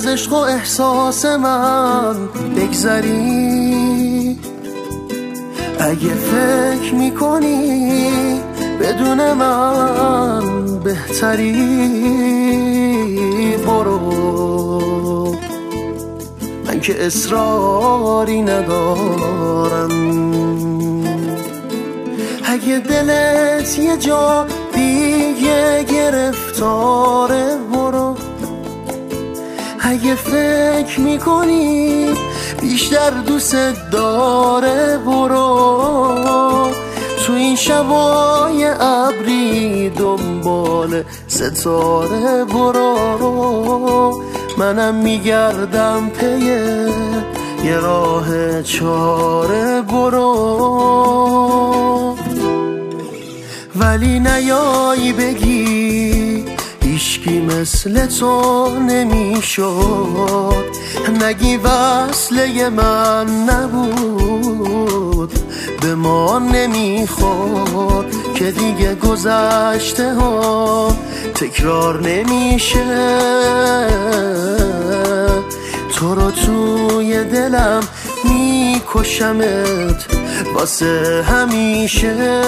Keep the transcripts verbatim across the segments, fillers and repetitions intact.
عشق و احساس من بگذری. اگه فکر میکنی بدون من بهتری، برو، من که اصراری ندارم. اگه دلت یه جا دیگه گرفتاره، برو. اگه فکر میکنی بیشتر دوست داره، برو. تو این شبای ابری دنبال ستاره، برو. منم میگردم پی یه راه چاره، برو. ولی نیایی بگی هیچکی مثل تو نمیشد، نگی وصله من نبود به ما نمیخورد، که دیگه گذشته ها تکرار نمیشه. تو رو توی دلم میکشمت واسه همیشه.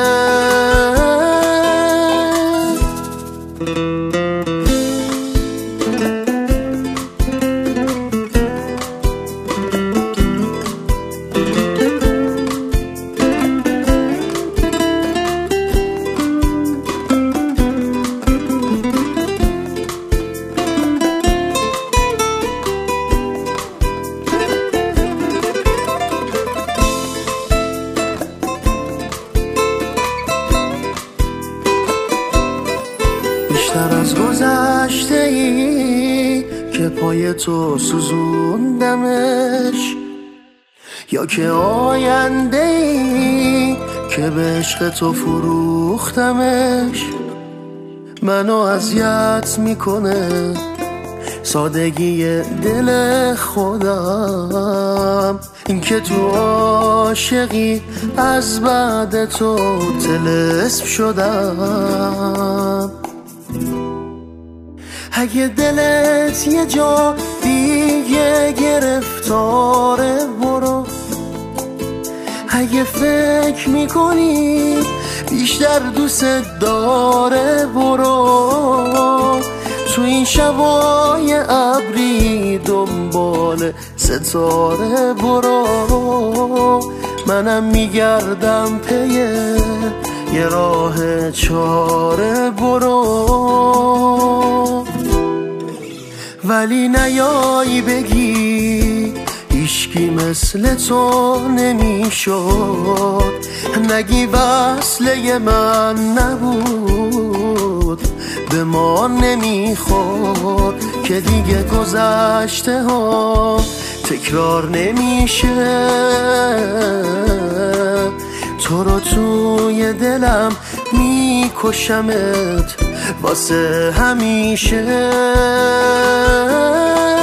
بیشتر از گذشته ای که پای تو سوزوندمش، یا که آینده ای که به عشق تو فروختمش. منو اذیت میکنه سادگی دل خودم، این که تو عاشقی از بعد تو طلسم شدم. اگه دلت یه جا دیگه گرفتاره، برو. اگه فکر میکنی بیشتر دوست داره، برو. تو این شبای ابری دنبال ستاره، برو. منم میگردم پی یه راه چاره، برو. ولی نیایی بگی هیچکی مثل تو نمیشد، نگی وصله من نبود به ما نمیخورد، که دیگه گذشته ها تکرار نمیشه. تو رو توی دلم میکشمت واسه همیشه.